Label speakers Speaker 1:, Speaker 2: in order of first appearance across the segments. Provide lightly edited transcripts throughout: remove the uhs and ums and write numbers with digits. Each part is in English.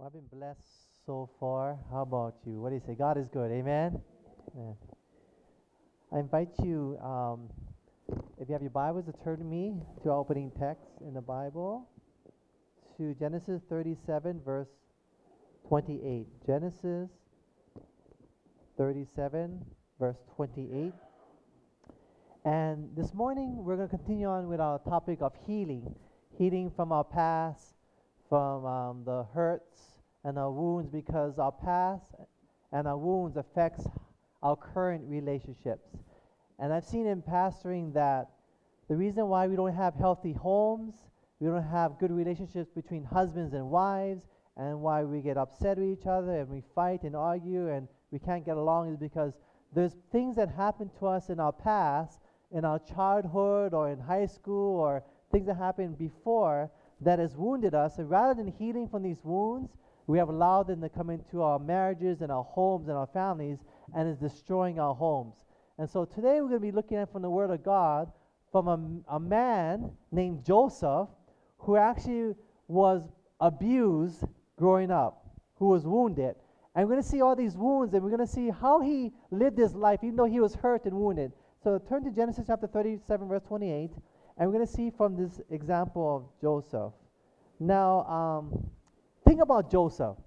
Speaker 1: I've been blessed so far. How about you? What do you say? God is good. Amen? Amen. I invite you, if you have your Bibles, to turn to me to our opening text in the Bible, to Genesis 37, verse 28. Genesis 37, verse 28. And this morning, we're going to continue on with our topic of healing. Healing from our past, from the hurts and our wounds, because our past and our wounds affects our current relationships. And I've seen in pastoring that the reason why we don't have healthy homes, we don't have good relationships between husbands and wives, and why we get upset with each other and we fight and argue and we can't get along, is because there's things that happened to us in our past, in our childhood or in high school, or things that happened before that has wounded us. And rather than healing from these wounds, we have allowed them to come into our marriages and our homes and our families, and is destroying our homes. And so today we're going to be looking at from the Word of God from a man named Joseph, who actually was abused growing up, who was wounded. And we're going to see all these wounds, and we're going to see how he lived his life, even though he was hurt and wounded. So turn to Genesis chapter 37, verse 28, and we're going to see from this example of Joseph. Now, think about Joseph.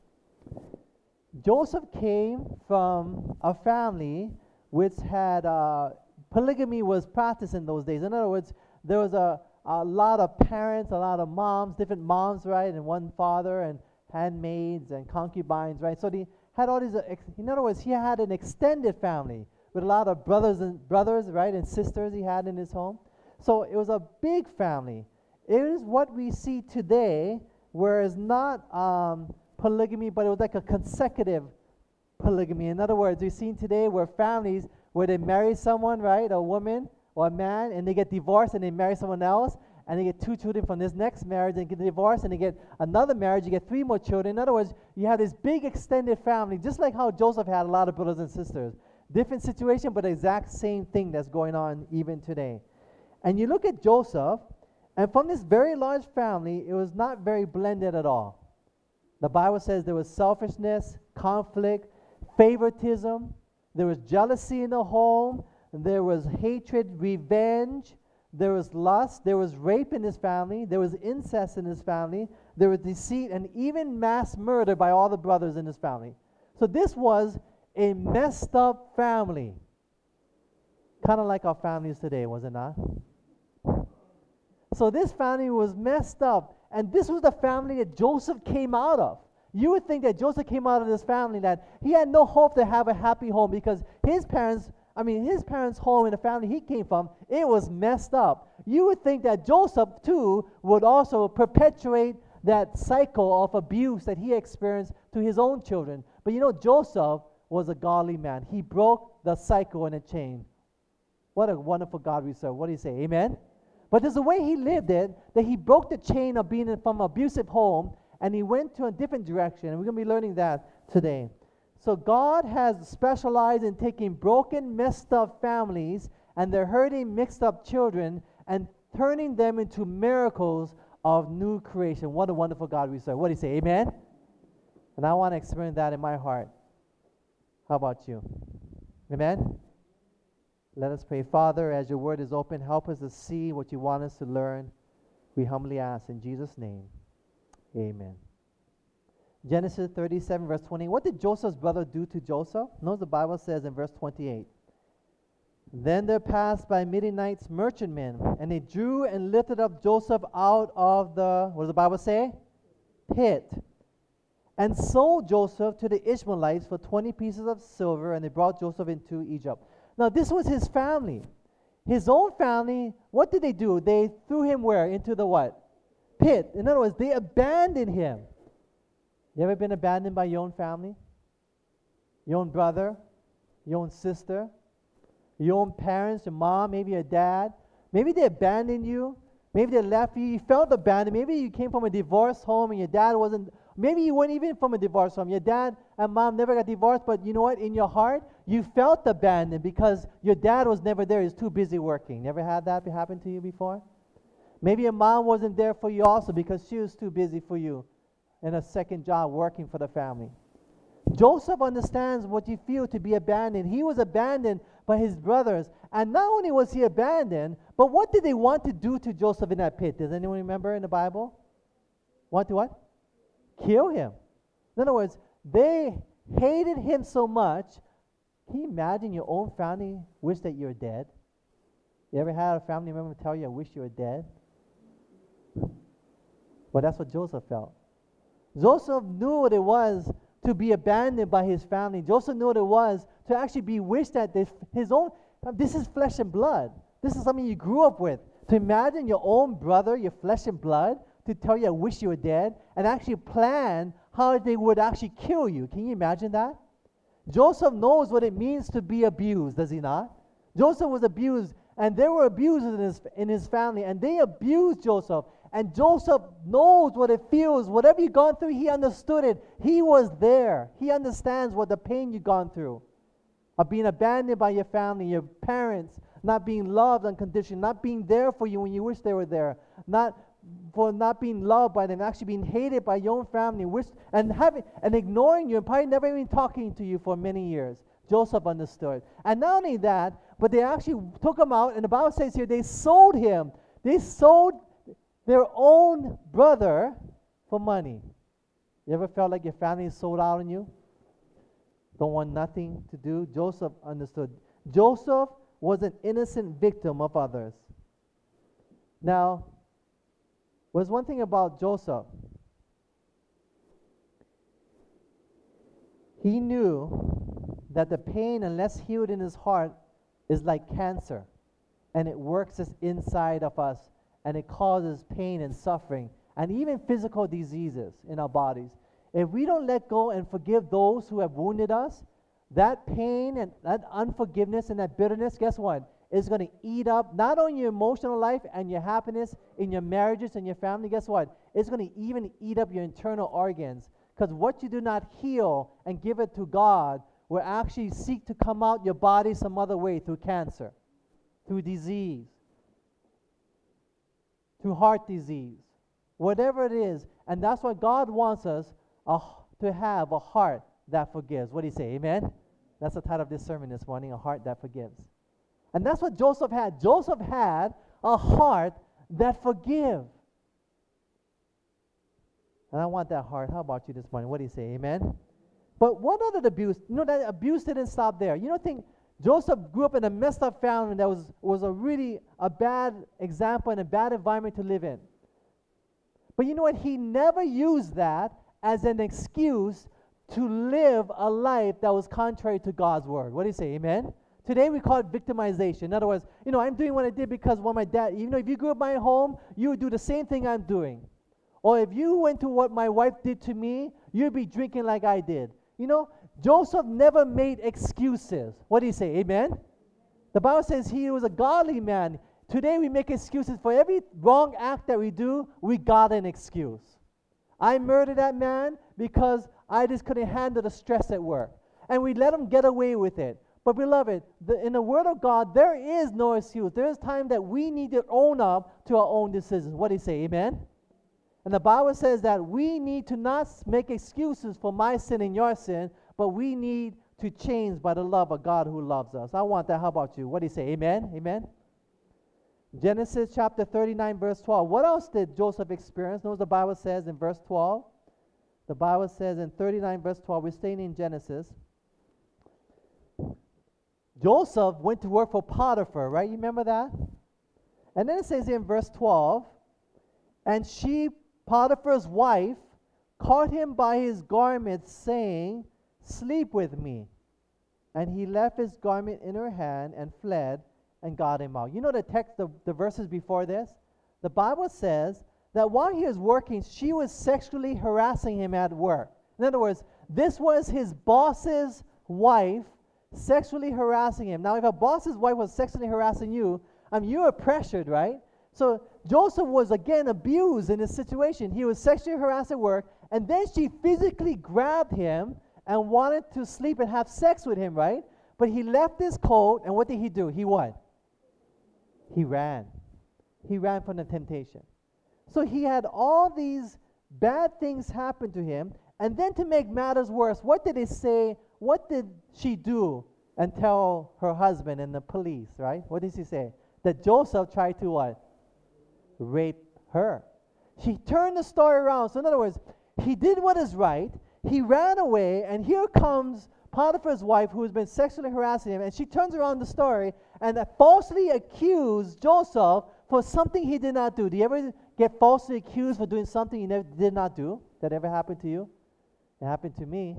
Speaker 1: Joseph came from a family which had polygamy was practiced in those days. In other words, there was a lot of parents, a lot of moms, different moms, right, and one father, and handmaids and concubines, right? So they had all these. In other words, he had an extended family with a lot of brothers, right, and sisters he had in his home. So it was a big family. It is what we see today, where it's not polygamy, but it was like a consecutive polygamy. In other words, we've seen today where families, where they marry someone, right, a woman or a man, and they get divorced and they marry someone else, and they get 2 children from this next marriage, and get divorced, and they get another marriage, you get 3 more children. In other words, you have this big extended family, just like how Joseph had a lot of brothers and sisters. Different situation, but the exact same thing that's going on even today. And you look at Joseph, and from this very large family, it was not very blended at all. The Bible says there was selfishness, conflict, favoritism, there was jealousy in the home, there was hatred, revenge, there was lust, there was rape in his family, there was incest in his family, there was deceit, and even mass murder by all the brothers in his family. So this was a messed up family. Kind of like our families today, was it not? So this family was messed up, and this was the family that Joseph came out of. You would think that Joseph came out of this family, that he had no hope to have a happy home, because his parents' home and the family he came from, it was messed up. You would think that Joseph too would also perpetuate that cycle of abuse that he experienced to his own children. But you know, Joseph was a godly man. He broke the cycle and the chain. What a wonderful God we serve. What do you say? Amen? But there's a way he lived it, that he broke the chain of being from an abusive home, and he went to a different direction. And we're going to be learning that today. So God has specialized in taking broken, messed up families and their hurting, mixed up children, and turning them into miracles of new creation. What a wonderful God we serve. What do you say? Amen? And I want to experience that in my heart. How about you? Amen? Let us pray. Father, as your word is open, help us to see what you want us to learn. We humbly ask in Jesus' name. Amen. Genesis 37, verse 20. What did Joseph's brother do to Joseph? Notice the Bible says in verse 28. Then there passed by Midianites merchantmen, and they drew and lifted up Joseph out of the, what does the Bible say? Pit. And sold Joseph to the Ishmaelites for 20 pieces of silver, and they brought Joseph into Egypt. Now, this was his family. His own family, what did they do? They threw him where? Into the what? Pit. In other words, they abandoned him. You ever been abandoned by your own family? Your own brother? Your own sister? Your own parents? Your mom? Maybe your dad? Maybe they abandoned you. Maybe they left you. You felt abandoned. Maybe you came from a divorced home and your dad wasn't. Maybe you weren't even from a divorced home. Your dad and mom never got divorced, but you know what? In your heart, you felt abandoned because your dad was never there. He was too busy working. Never had that happen to you before? Maybe your mom wasn't there for you also because she was too busy for you. and a second job working for the family. Joseph understands what you feel to be abandoned. He was abandoned by his brothers. And not only was he abandoned, but what did they want to do to Joseph in that pit? Does anyone remember in the Bible? Want to what? Kill him. In other words, they hated him so much. Can you imagine your own family wish that you're dead? You ever had a family member tell you, I wish you were dead? Well, that's what Joseph felt. Joseph knew what it was to be abandoned by his family. Joseph knew what it was to actually be wished that this is flesh and blood. This is something you grew up with. To imagine your own brother, your flesh and blood, to tell you, I wish you were dead, and actually plan how they would actually kill you. Can you imagine that? Joseph knows what it means to be abused, does he not? Joseph was abused, and there were abusers in his family, and they abused Joseph. And Joseph knows what it feels. Whatever you've gone through, he understood it. He was there. He understands what the pain you've gone through of being abandoned by your family, your parents, not being loved unconditionally, not being there for you when you wish they were there, not being loved by them, actually being hated by your own family, and ignoring you, and probably never even talking to you for many years. Joseph understood. And not only that, but they actually took him out, and the Bible says here they sold him. They sold their own brother for money. You ever felt like your family is sold out on you? Don't want nothing to do? Joseph understood. Joseph was an innocent victim of others. Now, there's one thing about Joseph. He knew that the pain, unless healed in his heart, is like cancer, and it works inside of us, and it causes pain and suffering, and even physical diseases in our bodies. If we don't let go and forgive those who have wounded us, that pain and that unforgiveness and that bitterness, guess what? Is going to eat up not only your emotional life and your happiness in your marriages and your family. Guess what? It's going to even eat up your internal organs, because what you do not heal and give it to God will actually seek to come out your body some other way, through cancer, through disease, through heart disease, whatever it is. And that's why God wants us to have a heart that forgives. What do you say? Amen? That's the title of this sermon this morning, A Heart That Forgives. And that's what Joseph had. Joseph had a heart that forgives. And I want that heart. How about you this morning? What do you say? Amen? But what other abuse? That abuse didn't stop there. Think Joseph grew up in a messed up family that was a really a bad example and a bad environment to live in. But you know what? He never used that as an excuse to live a life that was contrary to God's word. What do you say? Amen? Today we call it victimization. In other words, I'm doing what I did because my dad, if you grew up in my home, you would do the same thing I'm doing. Or if you went to what my wife did to me, you'd be drinking like I did. Joseph never made excuses. What do you say? Amen? The Bible says he was a godly man. Today we make excuses for every wrong act that we do. We got an excuse. I murdered that man because I just couldn't handle the stress at work. And we let him get away with it. But beloved, in the Word of God, there is no excuse. There is time that we need to own up to our own decisions. What do you say? Amen? And the Bible says that we need to not make excuses for my sin and your sin, but we need to change by the love of God who loves us. I want that. How about you? What do you say? Amen? Amen? Genesis chapter 39, verse 12. What else did Joseph experience? Notice the Bible says in verse 12. The Bible says in 39, verse 12. We're staying in Genesis. Joseph went to work for Potiphar, right? You remember that? And then it says in verse 12, and she, Potiphar's wife, caught him by his garment, saying, sleep with me. And he left his garment in her hand and fled and got him out. You know the text, the verses before this? The Bible says that while he was working, she was sexually harassing him at work. In other words, this was his boss's wife sexually harassing him. Now, if a boss's wife was sexually harassing you, you were pressured, right? So Joseph was again abused in this situation. He was sexually harassed at work, and then she physically grabbed him and wanted to sleep and have sex with him, right? But he left his coat, and what did he do? He what? He ran. He ran from the temptation. So he had all these bad things happened to him. And then to make matters worse, what did they say? What did she do and tell her husband and the police, right? What did she say? That Joseph tried to what? Rape her. She turned the story around. So in other words, he did what is right. He ran away, and here comes Potiphar's wife who has been sexually harassing him, and she turns around the story and falsely accused Joseph for something he did not do. Do you ever get falsely accused for doing something you never did not do? That ever happened to you? It happened to me.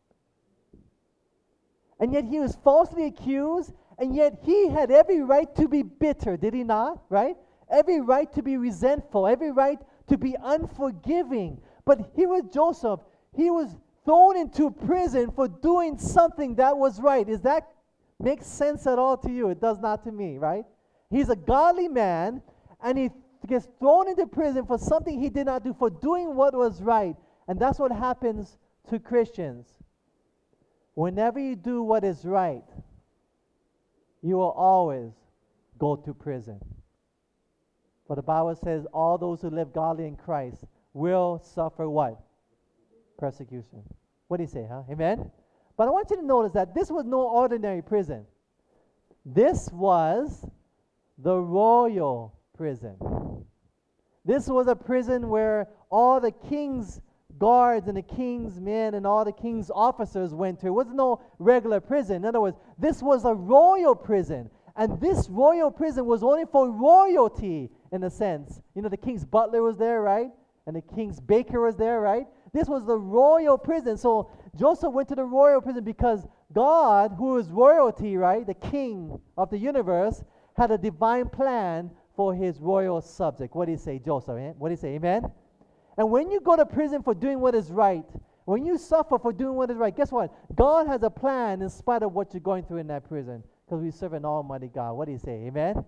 Speaker 1: And yet he was falsely accused, and yet he had every right to be bitter, did he not? Right? Every right to be resentful, every right to be unforgiving. But here was Joseph. He was thrown into prison for doing something that was right. Does that make sense at all to you? It does not to me, right? He's a godly man, and he gets thrown into prison for something he did not do, for doing what was right. And that's what happens to Christians. Whenever you do what is right, you will always go to prison. For the Bible says all those who live godly in Christ will suffer what? Persecution. What do you say, huh? Amen? But I want you to notice that this was no ordinary prison. This was the royal prison. This was a prison where all the king's guards and the king's men and all the king's officers went to. It was no regular prison. In other words, this was a royal prison. And this royal prison was only for royalty, in a sense. You know, the king's butler was there, right? And the king's baker was there, right? This was the royal prison. So Joseph went to the royal prison because God, who is royalty, right, the king of the universe, had a divine plan for his royal subject. What do you say, Joseph? What do you say, amen? And when you go to prison for doing what is right, when you suffer for doing what is right, guess what? God has a plan in spite of what you're going through in that prison, because we serve an almighty God. What do you say, amen?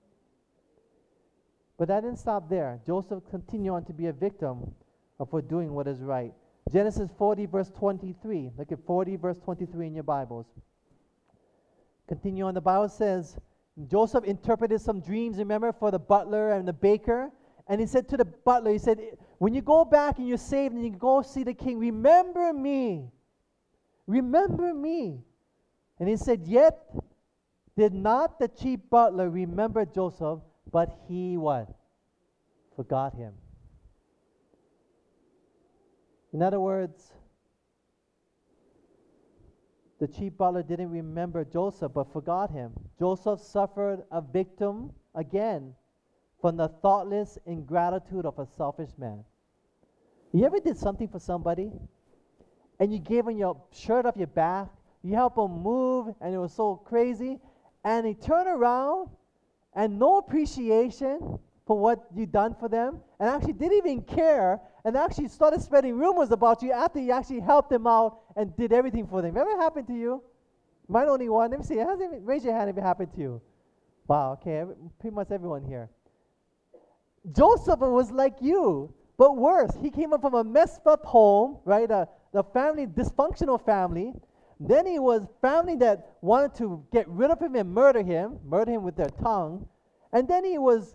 Speaker 1: But that didn't stop there. Joseph continued on to be a victim for doing what is right. Genesis 40 verse 23. Look at 40 verse 23 in your Bibles. Continue on. The Bible says, Joseph interpreted some dreams, remember, for the butler and the baker. And he said to the butler, he said, when you go back and you're saved and you go see the king, remember me. Remember me. And he said, yet did not the chief butler remember Joseph, but he what? Forgot him. In other words, the chief butler didn't remember Joseph, but forgot him. Joseph suffered a victim again from the thoughtless ingratitude of a selfish man. You ever did something for somebody, and you gave him your shirt off your back, you help him move, and it was so crazy, and he turned around, and no appreciation for what you done for them, and actually didn't even care, and actually started spreading rumors about you after you actually helped them out and did everything for them. Ever happened to you? Mine only one. Let me see. Raise your hand if it happened to you. Wow, okay, pretty much everyone here. Joseph was like you, but worse. He came up from a messed up home, right? The family, dysfunctional family. Then he was family that wanted to get rid of him and murder him with their tongue. And then he was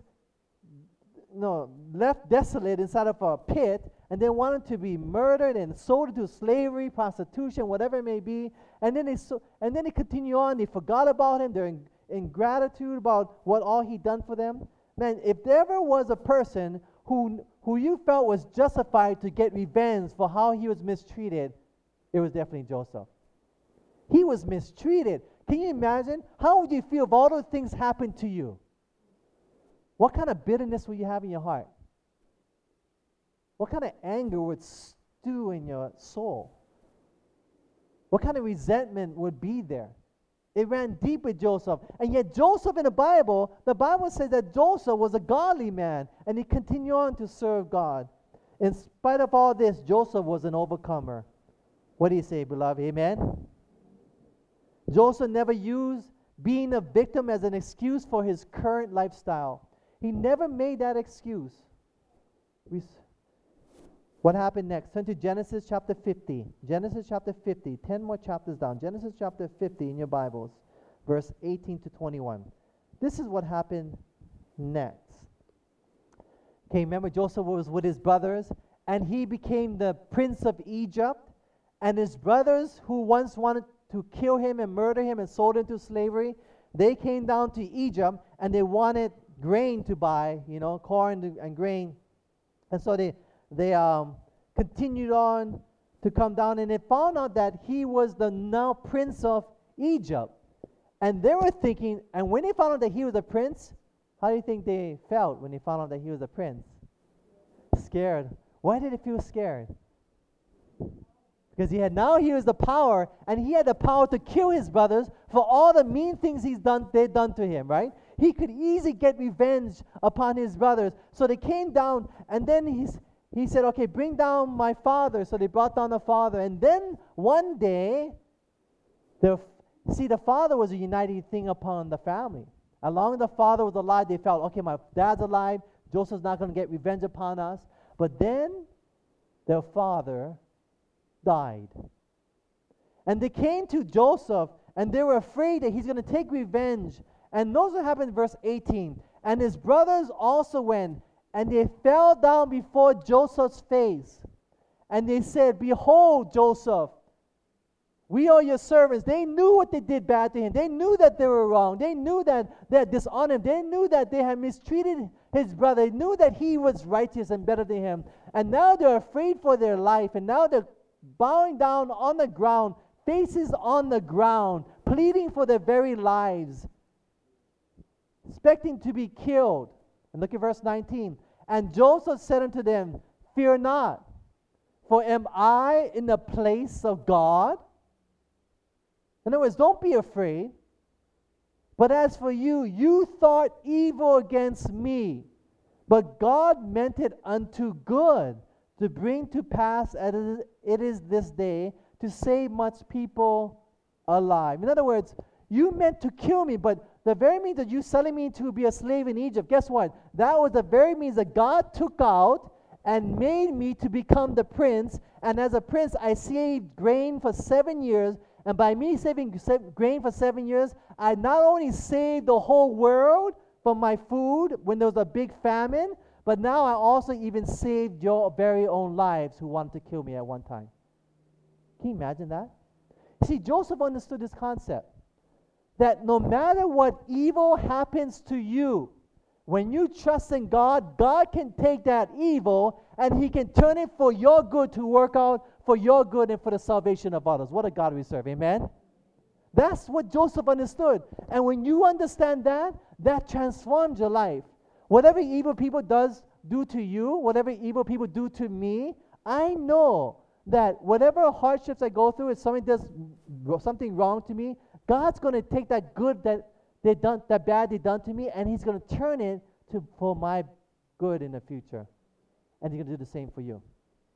Speaker 1: left desolate inside of a pit, and then wanted to be murdered and sold into slavery, prostitution, whatever it may be. And then they continue on. They forgot about him. They're in gratitude about what all he done for them. Man, if there ever was a person who you felt was justified to get revenge for how he was mistreated, it was definitely Joseph. He was mistreated. Can you imagine? How would you feel if all those things happened to you? What kind of bitterness would you have in your heart? What kind of anger would stew in your soul? What kind of resentment would be there? It ran deep with Joseph. And yet Joseph in the Bible says that Joseph was a godly man, and he continued on to serve God. In spite of all this, Joseph was an overcomer. What do you say, beloved? Amen? Joseph never used being a victim as an excuse for his current lifestyle. He never made that excuse. What happened next? Turn to Genesis chapter 50. Genesis chapter 50. 10 more chapters down. Genesis chapter 50 in your Bibles. Verse 18 to 21. This is what happened next. Okay, remember Joseph was with his brothers, and he became the prince of Egypt. And his brothers, who once wanted to kill him and murder him and sold him to slavery, they came down to Egypt and they wanted grain to buy, corn and grain. And so they continued on to come down, and they found out that he was the now prince of Egypt. And they were thinking, and when they found out that he was a prince, how do you think they felt when they found out that he was a prince? Scared. Why did they feel scared? Because he was the power, and he had the power to kill his brothers for all the mean things they'd done to him, right? He could easily get revenge upon his brothers. So they came down, and then he said, okay, bring down my father. So they brought down the father. And then one day, the father was a uniting thing upon the family. As long as the father was alive, they felt, okay, my dad's alive. Joseph's not going to get revenge upon us. But then their father died. And they came to Joseph, and they were afraid that he's going to take revenge. And notice what happened in verse 18. And his brothers also went, and they fell down before Joseph's face. And they said, behold, Joseph, we are your servants. They knew what they did bad to him. They knew that they were wrong. They knew that they had dishonored him. They knew that they had mistreated his brother. They knew that he was righteous and better than him. And now they're afraid for their life. And now they're bowing down on the ground, faces on the ground, pleading for their very lives, expecting to be killed. And look at verse 19. And Joseph said unto them, fear not, for am I in the place of God? In other words, don't be afraid. But as for you, you thought evil against me, but God meant it unto good, to bring to pass as it is this day, to save much people alive. In other words, you meant to kill me, but the very means that you selling me to be a slave in Egypt, guess what? That was the very means that God took out and made me to become the prince. And as a prince, I saved grain for 7 years. And by me saving grain for 7 years, I not only saved the whole world from my food when there was a big famine, but now I also even saved your very own lives who wanted to kill me at one time. Can you imagine that? See, Joseph understood this concept, that no matter what evil happens to you, when you trust in God, God can take that evil and He can turn it for your good to work out for your good and for the salvation of others. What a God we serve, amen? That's what Joseph understood. And when you understand that, that transforms your life. Whatever evil people do to you, whatever evil people do to me, I know that whatever hardships I go through, if somebody does something wrong to me, God's going to take that good that bad they done to me, and He's going to turn it for my good in the future. And He's going to do the same for you.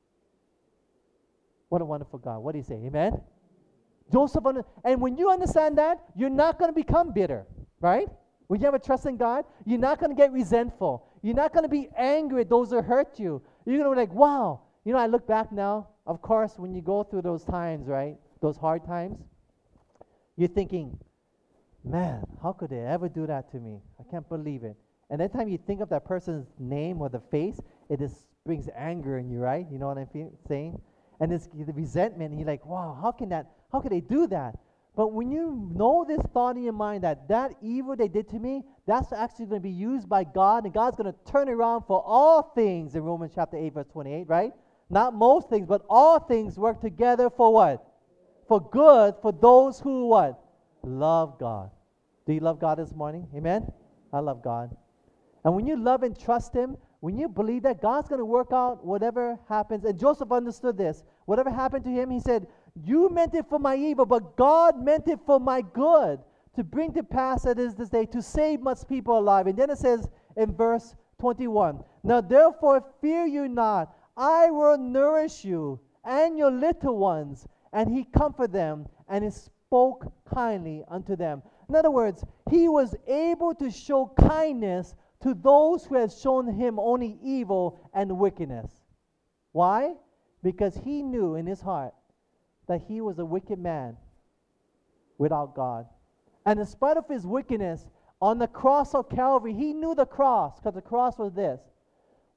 Speaker 1: What a wonderful God. What do you say? Amen? Joseph, and when you understand that, you're not going to become bitter, right? When you have a trust in God, you're not going to get resentful. You're not going to be angry at those who hurt you. You're going to be like, wow. I look back now, of course, when you go through those times, right? Those hard times, you're thinking, man, how could they ever do that to me? I can't believe it. And every time you think of that person's name or the face, it just brings anger in you, right? You know what I'm saying? And it's the resentment, and you're like, wow, how could they do that? But when you know this thought in your mind that evil they did to me, that's actually going to be used by God, and God's going to turn it around for all things in Romans chapter 8, verse 28, right? Not most things, but all things work together for what? For good, for those who what? Love God. Do you love God this morning? Amen? I love God. And when you love and trust Him, when you believe that God's going to work out whatever happens, and Joseph understood this, whatever happened to him, he said, you meant it for my evil, but God meant it for my good, to bring to pass that is this day, to save much people alive. And then it says in verse 21, now therefore fear you not, I will nourish you and your little ones. And he comforted them, and he spoke kindly unto them. In other words, he was able to show kindness to those who had shown him only evil and wickedness. Why? Because he knew in his heart that he was a wicked man without God. And in spite of his wickedness, on the cross of Calvary, he knew the cross, because the cross was this.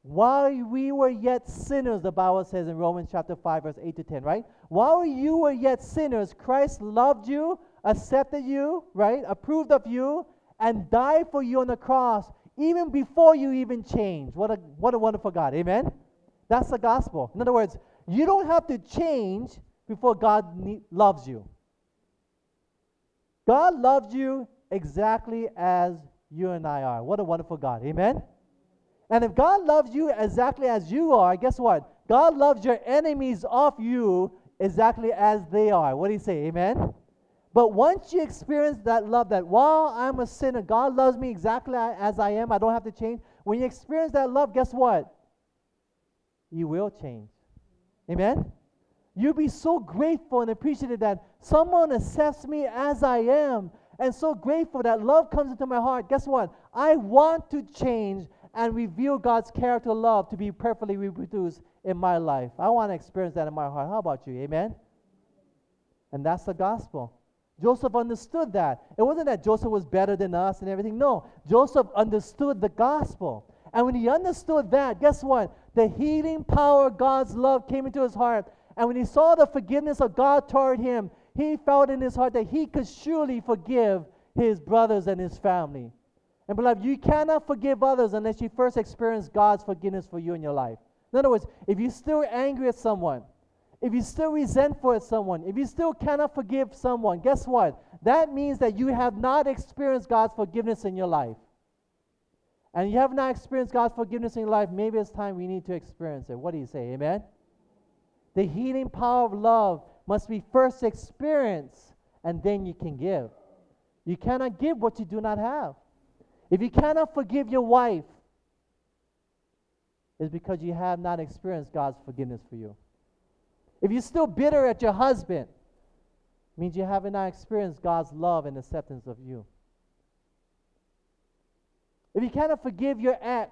Speaker 1: while we were yet sinners, the Bible says in Romans chapter 5, verse 8 to 10, right? While you were yet sinners, Christ loved you, accepted you, right? Approved of you, and died for you on the cross, even before you even changed. What a wonderful God. Amen? That's the gospel. In other words, you don't have to change before God loves you. God loves you exactly as you and I are. What a wonderful God. Amen? And if God loves you exactly as you are, guess what? God loves your enemies of you exactly as they are. What do you say? Amen? But once you experience that love, that while I'm a sinner, God loves me exactly as I am, I don't have to change. When you experience that love, guess what? You will change. Amen? You'll be so grateful and appreciative that someone accepts me as I am, and so grateful that love comes into my heart. Guess what? I want to change and reveal God's character love to be perfectly reproduced in my life. I want to experience that in my heart. How about you? Amen? And that's the gospel. Joseph understood that. It wasn't that Joseph was better than us and everything. No, Joseph understood the gospel. And when he understood that, guess what? The healing power of God's love came into his heart. And when he saw the forgiveness of God toward him, he felt in his heart that he could surely forgive his brothers and his family. And beloved, you cannot forgive others unless you first experience God's forgiveness for you in your life. In other words, if you're still angry at someone, if you're still resentful at someone, if you still cannot forgive someone, guess what? That means that you have not experienced God's forgiveness in your life. And you have not experienced God's forgiveness in your life, maybe it's time we need to experience it. What do you say? Amen? The healing power of love must be first experienced, and then you can give. You cannot give what you do not have. If you cannot forgive your wife, it's because you have not experienced God's forgiveness for you. If you're still bitter at your husband, it means you have not experienced God's love and acceptance of you. If you cannot forgive your ex,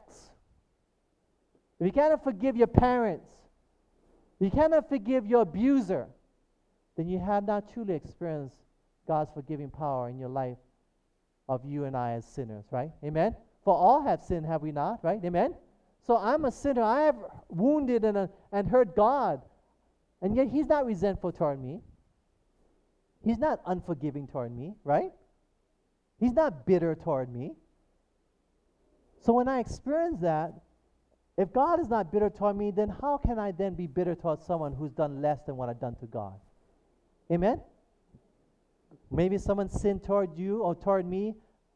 Speaker 1: if you cannot forgive your parents, if you cannot forgive your abuser, then you have not truly experienced God's forgiving power in your life of you and I as sinners, right? Amen? For all have sinned, have we not, right? Amen? So I'm a sinner. I have wounded and hurt God. And yet he's not resentful toward me. He's not unforgiving toward me, right? He's not bitter toward me. So when I experience that, if God is not bitter toward me, then how can I then be bitter toward someone who's done less than what I've done to God? Amen? Maybe someone sinned toward you or toward me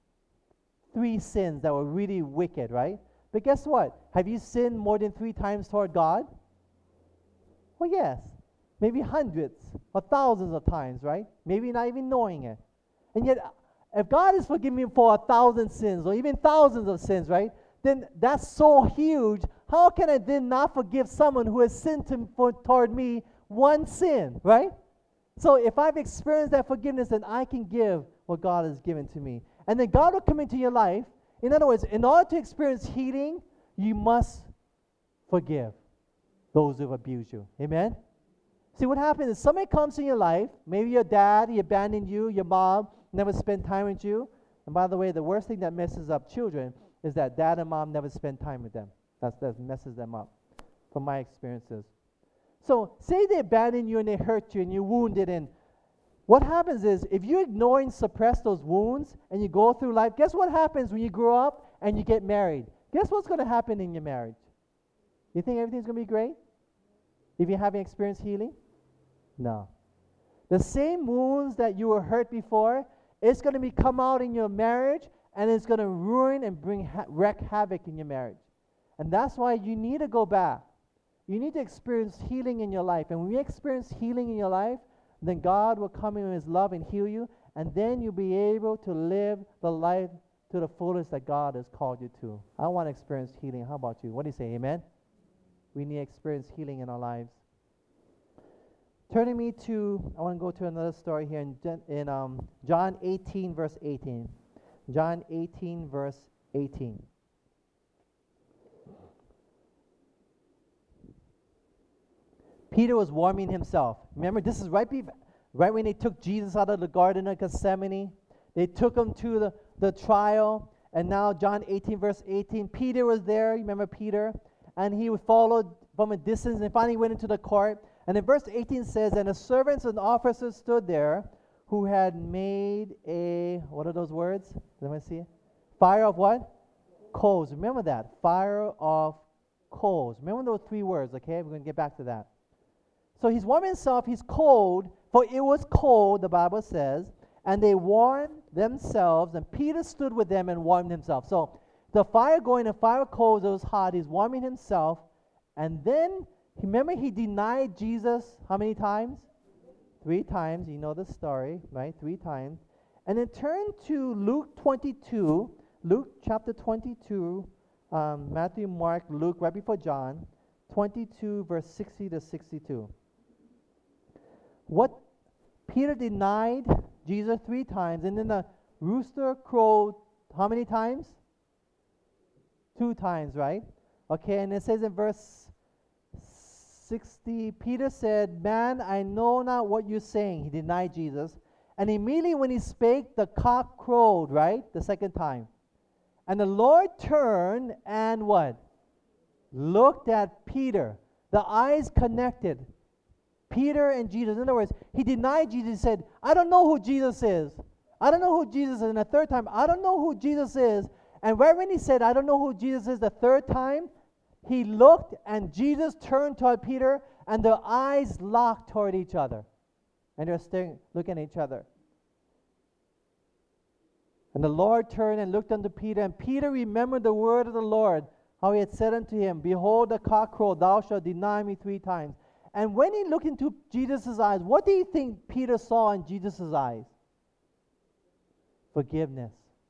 Speaker 1: 3 sins that were really wicked, right? But guess what? Have you sinned more than 3 times toward God? Well, yes. Maybe hundreds or thousands of times, right? Maybe not even knowing it. And yet, if God is forgiving me for 1,000 sins or even thousands of sins, right? Then that's so huge. How can I then not forgive someone who has sinned toward me 1 sin, right? So if I've experienced that forgiveness, then I can give what God has given to me. And then God will come into your life. In other words, in order to experience healing, you must forgive those who have abused you. Amen? See, what happens is somebody comes in your life, maybe your dad, he abandoned you, your mom never spent time with you. And by the way, the worst thing that messes up children is that dad and mom never spend time with them. That messes them up, from my experiences. So, say they abandon you and they hurt you and you're wounded, and what happens is, if you ignore and suppress those wounds and you go through life, guess what happens when you grow up and you get married? Guess what's going to happen in your marriage? You think everything's going to be great? If you haven't experienced healing? No. The same wounds that you were hurt before, it's going to come out in your marriage, and it's going to ruin and wreak havoc in your marriage. And that's why you need to go back. You need to experience healing in your life. And when you experience healing in your life, then God will come in His love and heal you, and then you'll be able to live the life to the fullest that God has called you to. I want to experience healing. How about you? What do you say? Amen? We need to experience healing in our lives. Turning me to, I want to go to another story here in John 18, verse 18. John 18, verse 18. Peter was warming himself. Remember, this is right when they took Jesus out of the Garden of Gethsemane. They took him to the trial. And now John 18, verse 18. Peter was there. You remember Peter? and he followed from a distance and finally went into the court. And in verse 18 says, and the servants and officers stood there who had made a, what are those words? Let me see. Fire of what? Coals. Remember that. Fire of coals. Remember those three words, okay? We're going to get back to that. So he's warming himself. He's cold, for it was cold, the Bible says. And they warmed themselves, and Peter stood with them and warmed himself. So the fire going, the fire of coals, it was hot. He's warming himself. And then, remember he denied Jesus how many times? 3 times. You know the story, right? 3 times. And then turn to Luke 22. Luke chapter 22. Matthew, Mark, Luke, right before John. 22, verse 60 to 62. What? Peter denied Jesus 3 times. And then the rooster crowed how many times? 2 times, right? Okay, and it says in verse 60, Peter said, man, I know not what you're saying. He denied Jesus. And immediately when he spake, the cock crowed, right? The 2nd time. And the Lord turned and what? Looked at Peter. The eyes connected. Peter and Jesus. In other words, he denied Jesus. He said, I don't know who Jesus is. I don't know who Jesus is. And the 3rd time, I don't know who Jesus is. And right when he said, I don't know who Jesus is the 3rd time, he looked and Jesus turned toward Peter and their eyes locked toward each other. And they're staring, looking at each other. And the Lord turned and looked unto Peter, and Peter remembered the word of the Lord, how he had said unto him, behold, the cock crowed, thou shalt deny me 3 times. And when he looked into Jesus' eyes, what do you think Peter saw in Jesus' eyes? Forgiveness.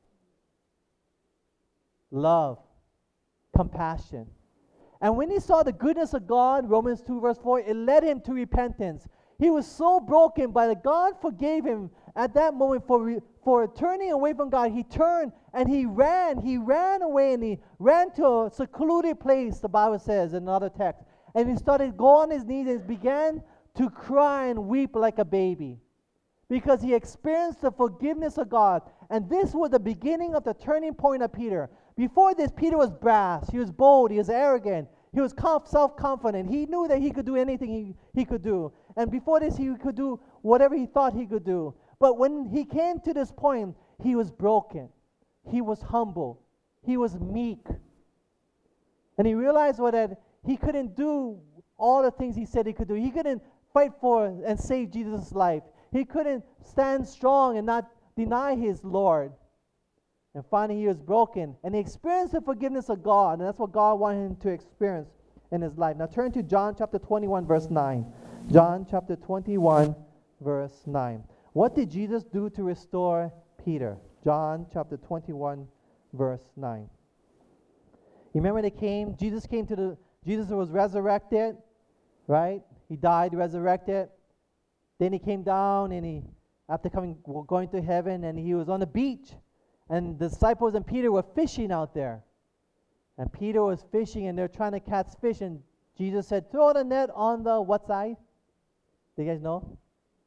Speaker 1: Love. Compassion. And when he saw the goodness of God, Romans 2 verse 4, it led him to repentance. He was so broken, but God forgave him at that moment for turning away from God. He turned and he ran away, and he ran to a secluded place, the Bible says in another text. And he started going on his knees and began to cry and weep like a baby because he experienced the forgiveness of God. And this was the beginning of the turning point of Peter. Before this, Peter was brash, he was bold, he was arrogant, he was self-confident. He knew that he could do anything he could do. And before this, he could do whatever he thought he could do. But when he came to this point, he was broken. He was humble. He was meek. And he realized that he couldn't do all the things he said he could do. He couldn't fight for and save Jesus' life. He couldn't stand strong and not deny his Lord. And finally, he was broken. And he experienced the forgiveness of God. And that's what God wanted him to experience in his life. Now turn to John chapter 21, verse 9. John chapter 21, verse 9. What did Jesus do to restore Peter? John chapter 21, verse 9. You remember Jesus was resurrected, right? He died, resurrected. Then he came down, and after going to heaven, and he was on the beach. And the disciples and Peter were fishing out there. And Peter was fishing, and they're trying to catch fish. And Jesus said, throw the net on the what side? Do you guys know?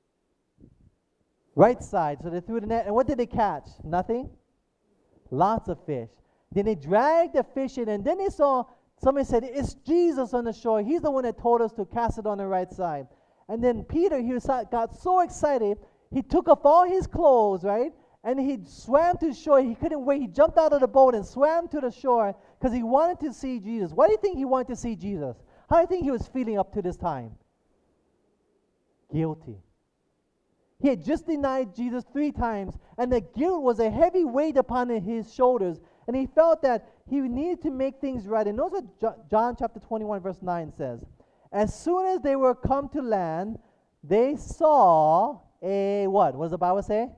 Speaker 1: Right side. So they threw the net. And what did they catch? Nothing? Lots of fish. Then they dragged the fish in. And then they saw, somebody said, it's Jesus on the shore. He's the one that told us to cast it on the right side. And then Peter, got so excited, he took off all his clothes, right? And he swam to shore. He couldn't wait. He jumped out of the boat and swam to the shore because he wanted to see Jesus. Why do you think he wanted to see Jesus? How do you think he was feeling up to this time? Guilty. He had just denied Jesus 3 times, and the guilt was a heavy weight upon his shoulders. And he felt that he needed to make things right. And notice what John chapter 21, verse 9 says. As soon as they were come to land, they saw a what? What does the Bible say?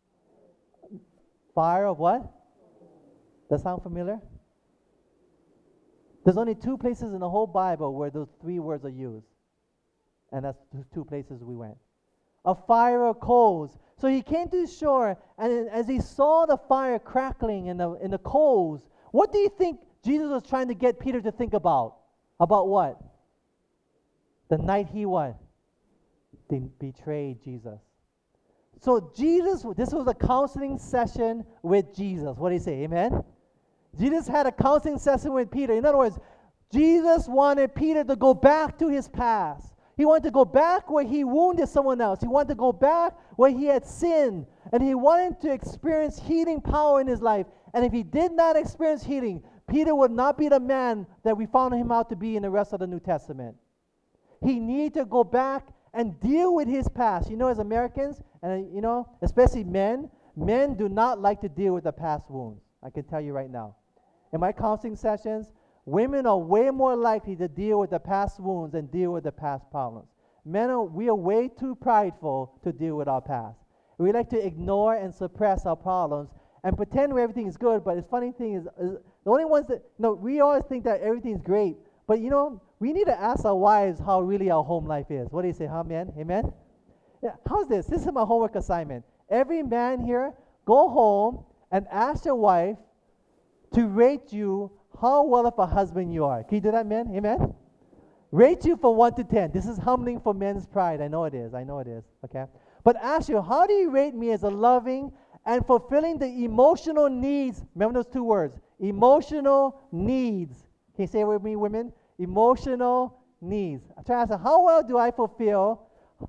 Speaker 1: Fire of what? Does that sound familiar? There's only 2 places in the whole Bible where those 3 words are used. And that's the 2 places we went. A fire of coals. So he came to the shore, and as he saw the fire crackling in the coals, what do you think Jesus was trying to get Peter to think about? About what? The night he what? Betrayed Jesus. So this was a counseling session with Jesus. What do you say? Amen? Jesus had a counseling session with Peter. In other words, Jesus wanted Peter to go back to his past. He wanted to go back where he wounded someone else. He wanted to go back where he had sinned. And he wanted to experience healing power in his life. And if he did not experience healing, Peter would not be the man that we found him out to be in the rest of the New Testament. He needed to go back and deal with his past. You know, as Americans, and you know, especially men do not like to deal with the past wounds. I can tell you right now. In my counseling sessions, women are way more likely to deal with the past wounds and deal with the past problems. We are way too prideful to deal with our past. We like to ignore and suppress our problems and pretend everything is good, but the funny thing is the only ones that, we always think that everything's great, but we need to ask our wives how really our home life is. What do you say, huh, man? Amen? Yeah, how's this? This is my homework assignment. Every man here, go home and ask your wife to rate you how well of a husband you are. Can you do that, men? Amen? Rate you from 1 to 10. This is humbling for men's pride. I know it is. Okay? But ask you, how do you rate me as a loving and fulfilling the emotional needs? Remember those two words. Emotional needs. Can you say it with me, women? Emotional needs. I'm trying to ask, how well do I fulfill,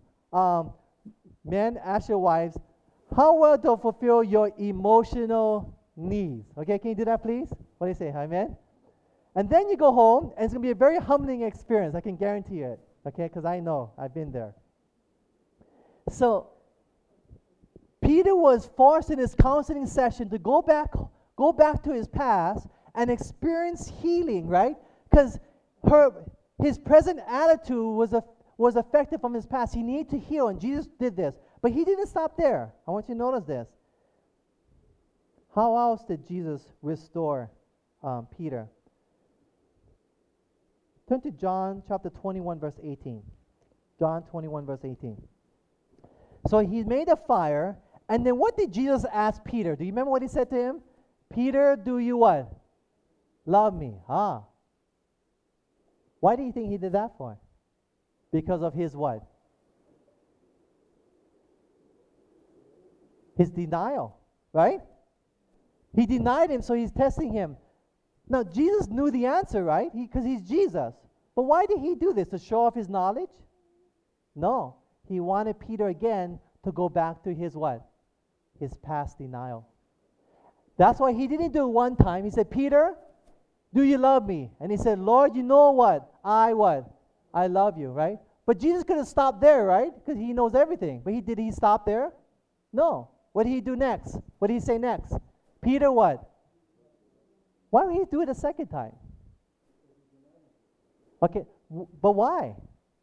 Speaker 1: men, ask your wives, how well do I fulfill your emotional needs? Okay, can you do that, please? What do you say, amen? And then you go home, and it's going to be a very humbling experience. I can guarantee it, okay, because I know. I've been there. So, Peter was forced in his counseling session to go back to his past and experience healing, right? Because his present attitude was affected from his past. He needed to heal, and Jesus did this. But he didn't stop there. I want you to notice this. How else did Jesus restore Peter? Turn to John chapter 21, verse 18. John 21, verse 18. So he made a fire, and then what did Jesus ask Peter? Do you remember what he said to him? Peter, do you what? Love me. Why do you think he did that for? Because of his what? His denial, right? He denied him, so he's testing him. Now, Jesus knew the answer, right? Because he's Jesus. But why did he do this? To show off his knowledge? No. He wanted Peter again to go back to his what? His past denial. That's why he didn't do it one time. He said, Peter, do you love me? And he said, Lord, you know what? I love you, right? But Jesus could have stopped there, right? Because he knows everything. But did he stop there? No. What did he do next? What did he say next? Peter what? Why would he do it a second time? Okay, but why?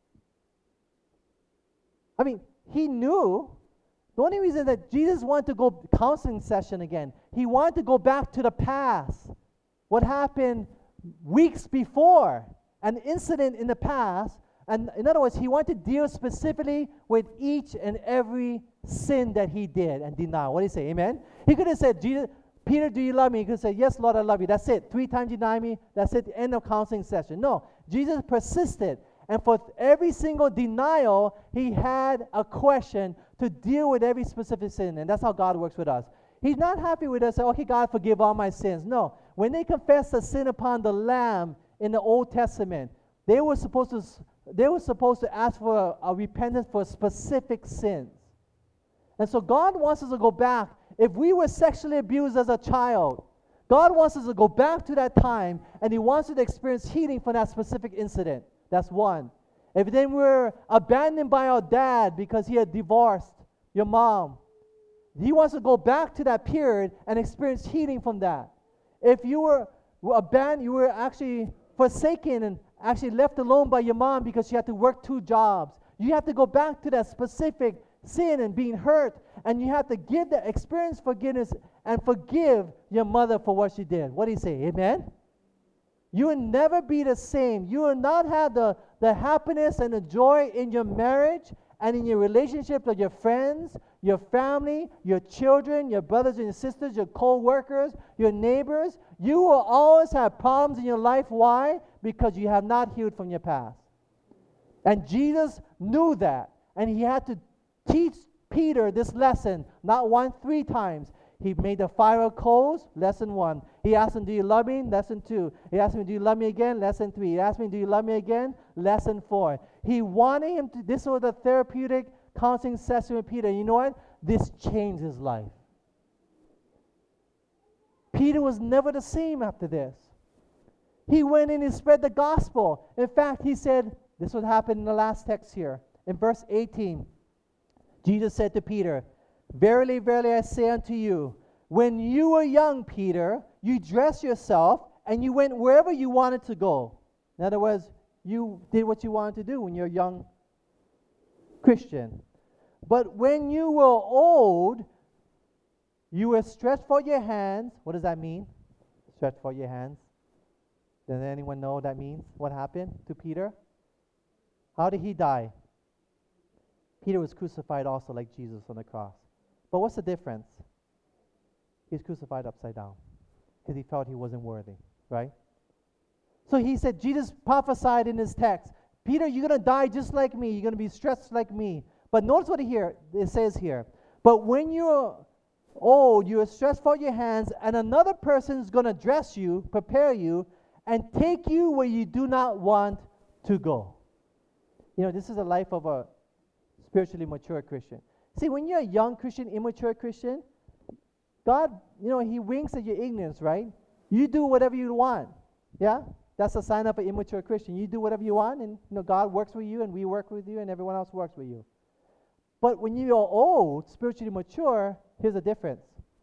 Speaker 1: I mean, he knew. The only reason that Jesus wanted to go counseling session again, he wanted to go back to the past. What happened weeks before, an incident in the past. And in other words, he wanted to deal specifically with each and every sin that he did and denied. What do you say? Amen? He could have said, Jesus, Peter, do you love me? He could have said, yes, Lord, I love you. That's it. 3 times you deny me. That's it. The end of counseling session. No. Jesus persisted. And for every single denial, he had a question to deal with every specific sin. And that's how God works with us. He's not happy with us saying, okay, God, forgive all my sins. No. When they confessed the sin upon the Lamb in the Old Testament, they were supposed to ask for a repentance for specific sins. And so God wants us to go back. If we were sexually abused as a child, God wants us to go back to that time, and he wants us to experience healing from that specific incident. That's one. If then we're abandoned by our dad because he had divorced your mom, he wants to go back to that period and experience healing from that. If you were abandoned, you were actually forsaken and actually left alone by your mom because she had to work 2 jobs. You have to go back to that specific sin and being hurt, and you have to experience forgiveness and forgive your mother for what she did. What do you say? Amen? You will never be the same. You will not have the happiness and the joy in your marriage and in your relationship with your friends, your family, your children, your brothers and your sisters, your co-workers, your neighbors. You will always have problems in your life. Why? Because you have not healed from your past. And Jesus knew that. And he had to teach Peter this lesson, not 1, 3 times. He made the fire of coals, lesson 1. He asked him, do you love me? Lesson 2. He asked him, do you love me again? Lesson 3. He asked me, do you love me again? Lesson 4. He wanted him to, this was the therapeutic counseling session with Peter. You know what? This changed his life. Peter was never the same after this. He went in and spread the gospel. In fact, he said, this would happen in the last text here. In verse 18, Jesus said to Peter, verily, verily, I say unto you, when you were young, Peter, you dressed yourself and you went wherever you wanted to go. In other words, you did what you wanted to do when you're a young Christian. But when you were old, you were stretched forth your hands. What does that mean? Stretched forth your hands. Does anyone know what that means? What happened to Peter? How did he die? Peter was crucified also like Jesus on the cross. But what's the difference? He's crucified upside down because he felt he wasn't worthy, right? So he said, Jesus prophesied in his text, Peter, you're going to die just like me. You're going to be stretched like me. But notice what it says here. But when you're old, you are stretched forth your hands, and another person is going to dress you, prepare you, and take you where you do not want to go. You know, this is the life of a spiritually mature Christian. See, when you're a young Christian, immature Christian, God, you know, He winks at your ignorance, right? You do whatever you want. Yeah? That's a sign of an immature Christian. You do whatever you want, and you know, God works with you, and we work with you, and everyone else works with you. But when you're old, spiritually mature, here's the difference.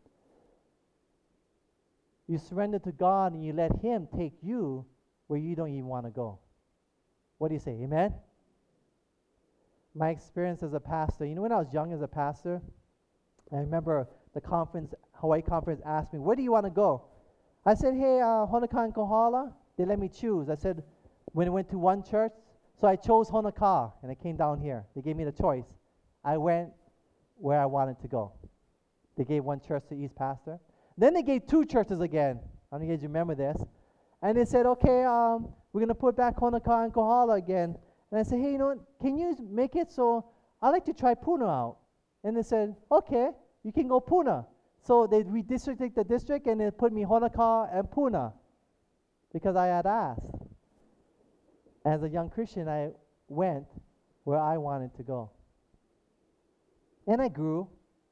Speaker 1: You surrender to God, and you let Him take you where you don't even want to go. What do you say? Amen? My experience as a pastor, you know, when I was young as a pastor, I remember the conference, Hawaii conference, asked me, where do you want to go? I said, hey, Honokaa and Kohala. They let me choose. I said, when I went to one church, so I chose Honokaa, and I came down here. They gave me the choice. I went where I wanted to go. They gave one church to East Pastor. Then they gave two churches again. I don't know if you guys remember this. And they said, okay, we're going to put back Honokaa and Kohala again. And I said, hey, you know what, can you make it so I'd like to try Puna out? And they said, okay, you can go Puna. So they redistricted the district, and they put me Honokaa and Puna because I had asked. As a young Christian, I went where I wanted to go. And I grew.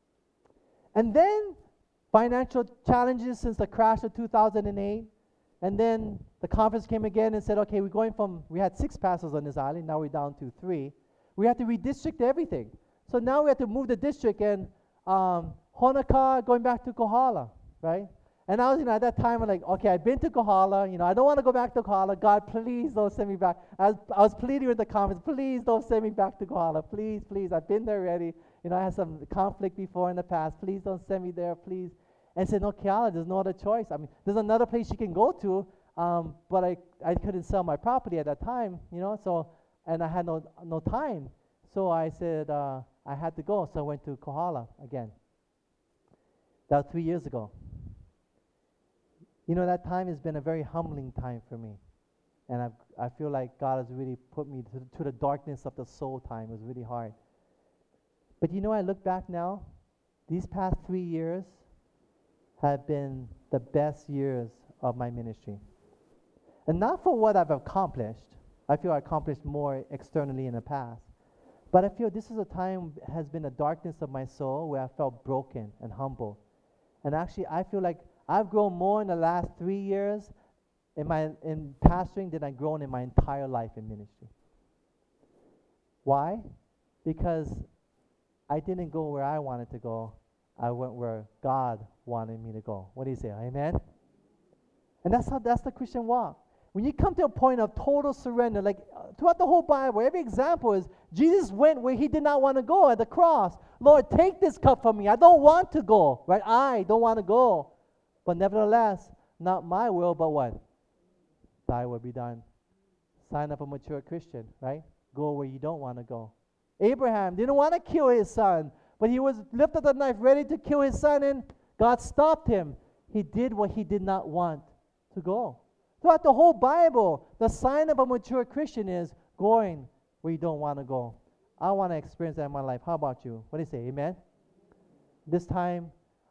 Speaker 1: And then financial challenges since the crash of 2008. And then the conference came again and said, okay, we're going from, we had 6 pastors on this island, now we're down to 3. We have to redistrict everything. So now we have to move the district, and Honokaa going back to Kohala, right? And I was, you know, at that time, I'm like, okay, I've been to Kohala, you know, I don't want to go back to Kohala. God, please don't send me back. I was pleading with the conference, please don't send me back to Kohala. Please, please, I've been there already. You know, I had some conflict before in the past. Please don't send me there, please. And I said, no, Keala, there's no other choice. I mean, there's another place you can go to, but I couldn't sell my property at that time, you know, so, and I had no time. So I said, I had to go, so I went to Kohala again. That was 3 years ago. You know, that time has been a very humbling time for me. And I feel like God has really put me to the darkness of the soul time. It was really hard. But you know, I look back now, these past 3 years have been the best years of my ministry. And not for what I've accomplished. I feel I accomplished more externally in the past. But I feel this is a time, has been a darkness of my soul where I felt broken and humble. And actually, I feel like I've grown more in the last 3 years in pastoring than I've grown in my entire life in ministry. Why? Because I didn't go where I wanted to go. I went where God wanted me to go. What do you say? Amen? And that's the Christian walk. When you come to a point of total surrender, like throughout the whole Bible, every example is Jesus went where He did not want to go at the cross. Lord, take this cup from me. I don't want to go, right? I don't want to go. But nevertheless, not my will, but what? Thy will be done. Sign of a mature Christian, right? Go where you don't want to go. Abraham didn't want to kill his son, but he was lifted the knife ready to kill his son, and God stopped him. He did what he did not want to go. Throughout the whole Bible, the sign of a mature Christian is going where you don't want to go. I want to experience that in my life. How about you? What do you say? Amen? This time,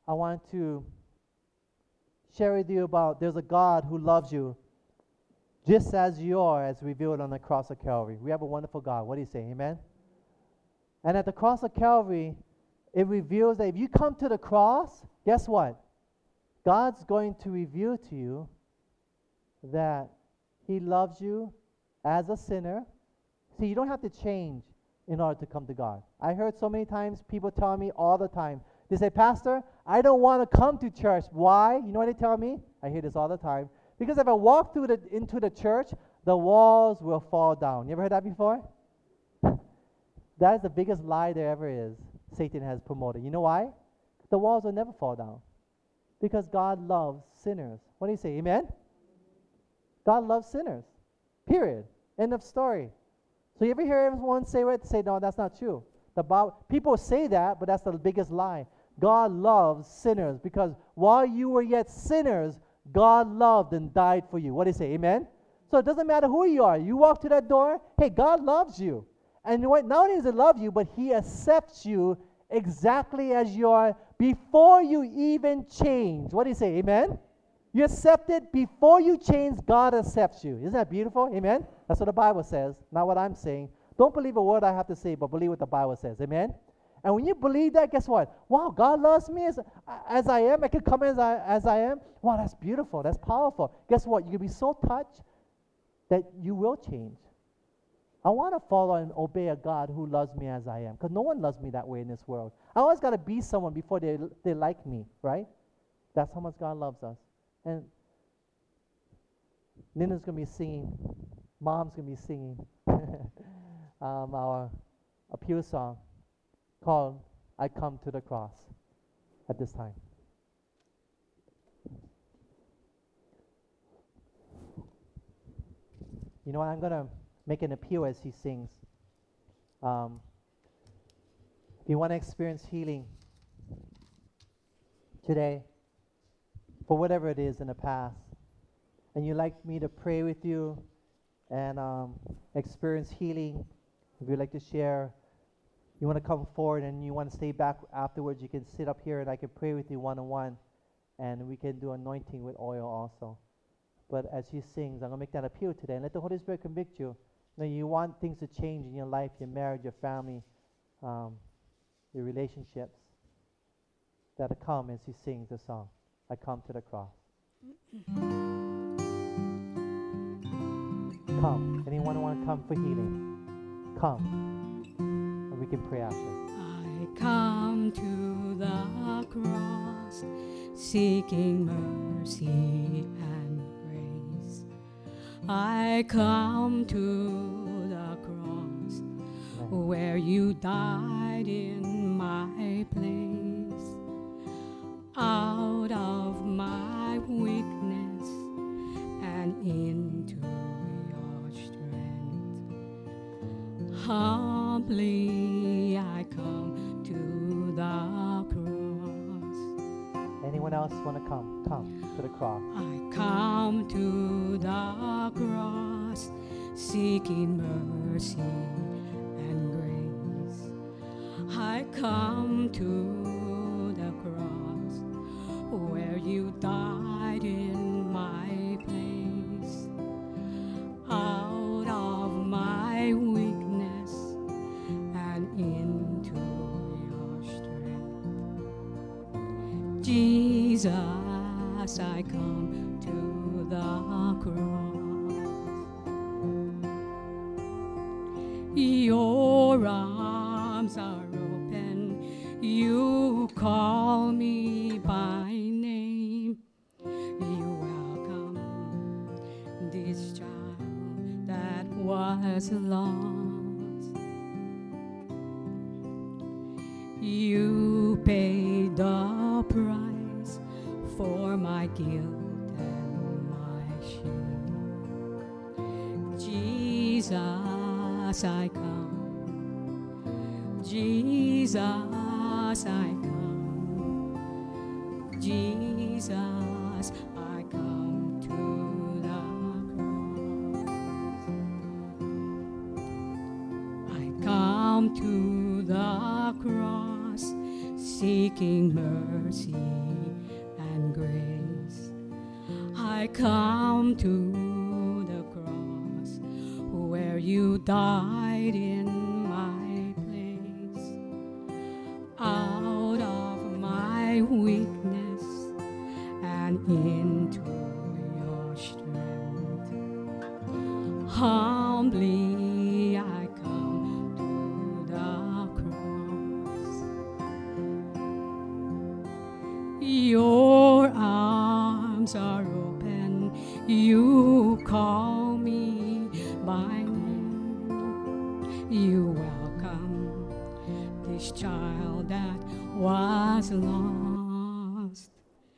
Speaker 1: I want to share with you about there's a God who loves you just as you are, as revealed on the cross of Calvary. We have a wonderful God. What do you say? Amen? And at the cross of Calvary, it reveals that if you come to the cross, guess what? God's going to reveal to you that He loves you as a sinner. See, you don't have to change in order to come to God. I heard so many times people tell me all the time, they say, Pastor, I don't want to come to church. Why? You know what they tell me? I hear this all the time. Because if I walk into the church, the walls will fall down. You ever heard that before? That is the biggest lie there ever is. Satan has promoted. You know why? The walls will never fall down. Because God loves sinners. What do you say? Amen? God loves sinners. Period. End of story. So you ever hear everyone say it? Say, no, that's not true. People say that, but that's the biggest lie. God loves sinners because while you were yet sinners, God loved and died for you. What do you say? Amen? So it doesn't matter who you are. You walk to that door, hey, God loves you. And not only does He love you, but He accepts you exactly as you are before you even change. What do you say? Amen? You accept it before you change, God accepts you. Isn't that beautiful? Amen? That's what the Bible says, not what I'm saying. Don't believe a word I have to say, but believe what the Bible says. Amen? And when you believe that, guess what? Wow, God loves me as I am. I can come as I am. Wow, that's beautiful. That's powerful. Guess what? You can be so touched that you will change. I want to follow and obey a God who loves me as I am, because no one loves me that way in this world. I always got to be someone before they like me, right? That's how much God loves us. And Nina's going to be singing. Mom's going to be singing our appeal song called I Come to the Cross at this time. You know what? I'm going to make an appeal as he sings. If you want to experience healing today, for whatever it is in the past, and you'd like me to pray with you and experience healing, if you'd like to share, you want to come forward and you want to stay back afterwards, you can sit up here and I can pray with you one-on-one, and we can do anointing with oil also. But as he sings, I'm going to make that appeal today, and let the Holy Spirit convict you. You know, you want things to change in your life, your marriage, your family, your relationships, that'll come as he sings the song, I Come to the Cross. Come. Anyone want to come for healing? Come. And we can pray after.
Speaker 2: I come to the cross, seeking mercy and grace. I come to the cross, where you died in my place. Out of my weakness and into your strength, humbly I come to the cross.
Speaker 1: Anyone else want to come? Come to the cross.
Speaker 2: I come to the cross, seeking mercy and grace. I come to the cross, where you died in my place. Out of my weakness and into your strength, Jesus, I come to the cross. Your arms are open, you call me by name. You welcome this child that was lost. You paid the price for my guilt and my shame. Jesus, I come. Jesus, I come. Jesus, I come to the cross. I come to the cross, seeking mercy and grace. I come to the cross where you died in my place. Out of my weakness and into your strength, humbly I come to the cross. Your arms are open, you call me by name. You welcome this child that was lost.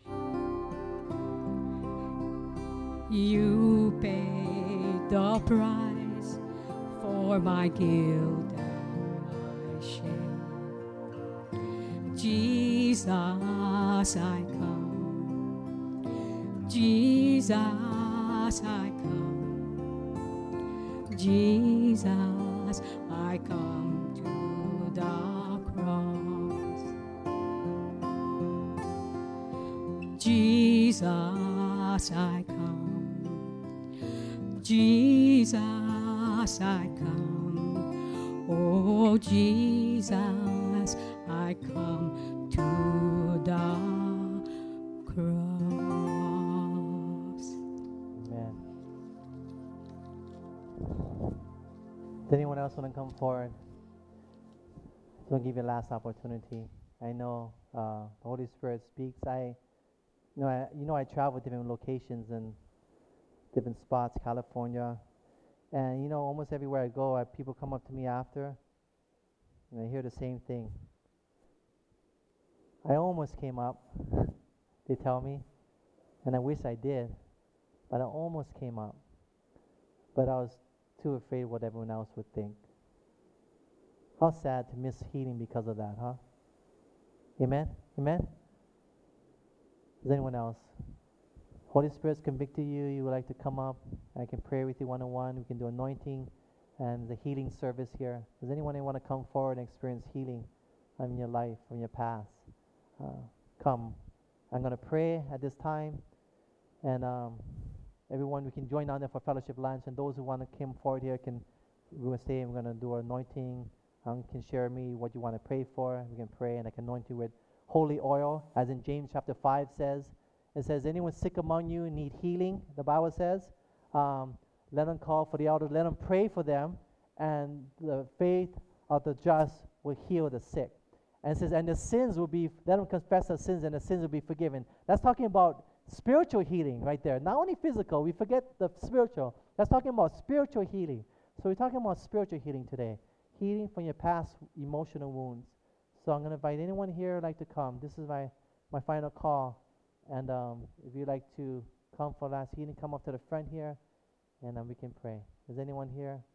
Speaker 2: You paid the price for my guilt and my shame. Jesus, I come. Jesus, I come. Jesus, I come to the cross. Jesus, I come. Jesus, I come. Oh, Jesus, I come to the cross.
Speaker 1: Amen. Does anyone else want to come forward? So I'll give you a last opportunity. I know the Holy Spirit speaks. I travel different locations and different spots, California, and almost everywhere I go, people come up to me after, and I hear the same thing. I almost came up, they tell me, and I wish I did, but I almost came up, but I was too afraid what everyone else would think. How sad to miss healing because of that, huh? Amen? Amen? Does anyone else? Holy Spirit's convicted you, you would like to come up, I can pray with you one-on-one, we can do anointing and the healing service here. Does anyone want to come forward and experience healing in your life, in your past? Come. I'm going to pray at this time, and everyone, we can join down there for fellowship lunch, and those who want to come forward here we're going to stay, and we're going to do our anointing. You can share me what you want to pray for. We can pray, and I can anoint you with holy oil, as in James chapter 5 says. It says, anyone sick among you need healing, the Bible says. Let them call for the elders, let them pray for them, and the faith of the just will heal the sick. And it says, and the sins will be, let them confess their sins, and the sins will be forgiven. That's talking about spiritual healing right there. Not only physical, we forget the spiritual. That's talking about spiritual healing. So we're talking about spiritual healing today. Healing from your past emotional wounds. So I'm going to invite anyone here who'd like to come. This is my final call. And if you'd like to come for last healing, come up to the front here, and we can pray. Is anyone here?